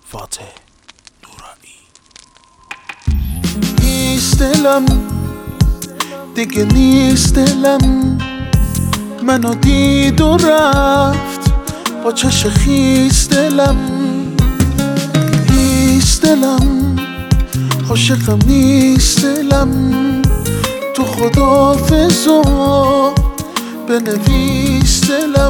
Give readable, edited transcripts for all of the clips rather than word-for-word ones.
فاتح نورانی. نیست دلم دیگه، نیست دلم منو دید و رفت با چش خیس دلم. نیست دلم عاشقم، نیست دلم تو خداحافظا بنویس دلم.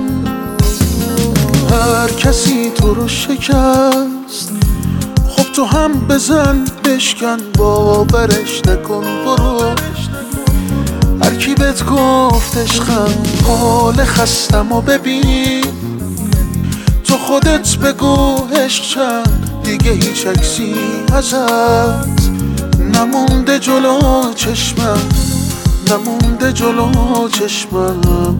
هر کسی تو رو شکست، خب تو هم بزن بشکن، باورش نکن برو. هر کی بهت گفت عشقم، حال خستم و ببین تو خودت بگو عشق چند، دیگه هیچ عکسی ازت نمونده جلو چشمم، نمونده جلو چشمم.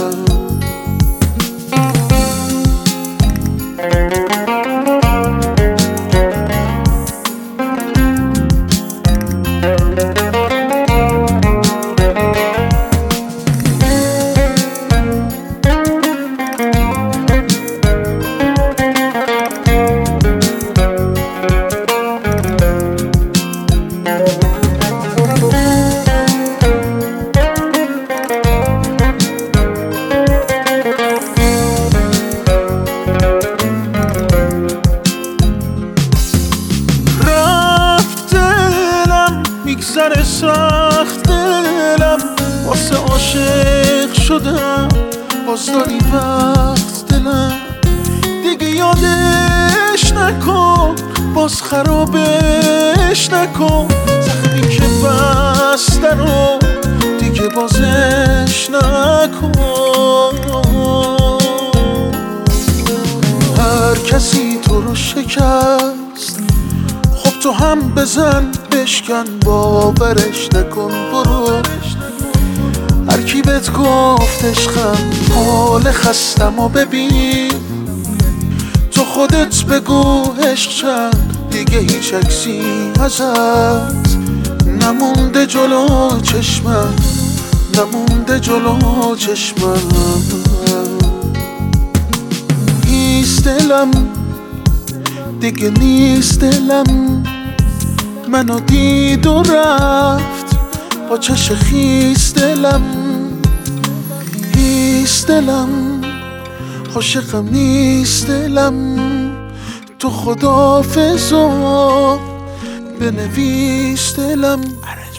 میگذره سخت دلم، واسه عاشق شدم باز داری وقت دلم. دیگه یادش نکن، باز خرابش نکن، زخمی که بسته رو دیگه بازش نکن. هر کسی تو رو شکست، خب تو هم بزن بشکن، باورش نکن برو. هر کی بهت گفت عشقم، حال خستم و ببین تو خودت بگو عشق چند، دیگه هیچ عکسی ازت نمونده جلو چشمم، نمونده جلو چشمم. نیست دلم دیگه، نیست دلم منو دید و رفت با چش خیس دلم. نیست دلم عاشقم، نیست دلم تو خداحافظا بنویس دلم.